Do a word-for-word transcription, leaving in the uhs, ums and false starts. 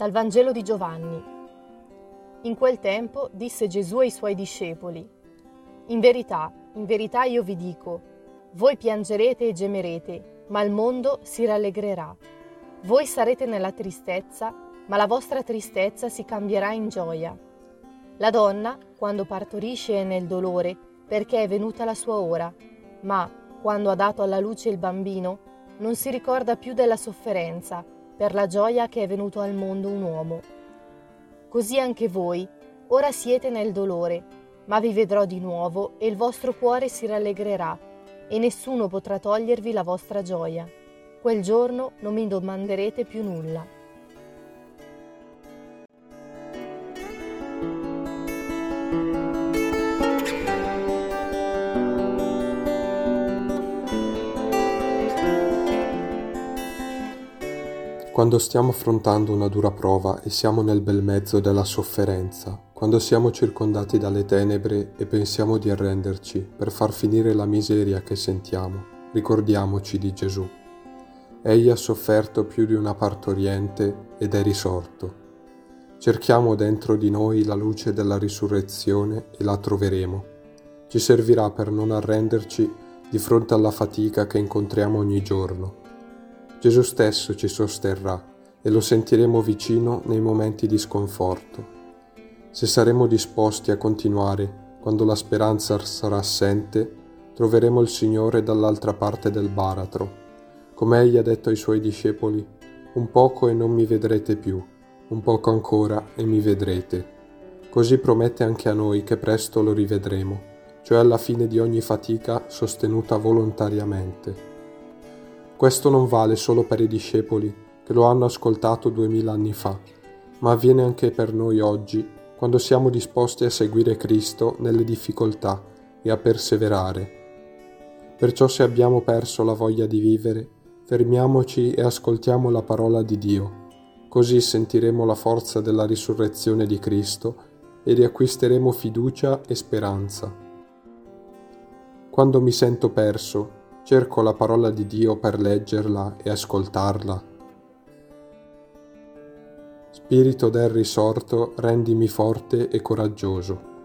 Dal Vangelo di Giovanni. In quel tempo disse Gesù ai suoi discepoli: In verità, in verità io vi dico, voi piangerete e gemerete, ma il mondo si rallegrerà. Voi sarete nella tristezza, ma la vostra tristezza si cambierà in gioia. La donna, quando partorisce, è nel dolore, perché è venuta la sua ora, ma, quando ha dato alla luce il bambino, non si ricorda più della sofferenza, per la gioia che è venuto al mondo un uomo. Così anche voi, ora siete nel dolore, ma vi vedrò di nuovo e il vostro cuore si rallegrerà, e nessuno potrà togliervi la vostra gioia. Quel giorno non mi domanderete più nulla. Quando stiamo affrontando una dura prova e siamo nel bel mezzo della sofferenza, quando siamo circondati dalle tenebre e pensiamo di arrenderci per far finire la miseria che sentiamo, ricordiamoci di Gesù. Egli ha sofferto più di una partoriente ed è risorto. Cerchiamo dentro di noi la luce della risurrezione e la troveremo. Ci servirà per non arrenderci di fronte alla fatica che incontriamo ogni giorno. Gesù stesso ci sosterrà e lo sentiremo vicino nei momenti di sconforto. Se saremo disposti a continuare quando la speranza sarà assente, troveremo il Signore dall'altra parte del baratro. Come Egli ha detto ai Suoi discepoli: un poco e non mi vedrete più, un poco ancora e mi vedrete. Così promette anche a noi che presto lo rivedremo, cioè alla fine di ogni fatica sostenuta volontariamente. Questo non vale solo per i discepoli che lo hanno ascoltato duemila anni fa, ma avviene anche per noi oggi, quando siamo disposti a seguire Cristo nelle difficoltà e a perseverare. Perciò, se abbiamo perso la voglia di vivere, fermiamoci e ascoltiamo la parola di Dio. Così sentiremo la forza della risurrezione di Cristo e riacquisteremo fiducia e speranza. Quando mi sento perso, cerco la parola di Dio per leggerla e ascoltarla. Spirito del risorto, rendimi forte e coraggioso.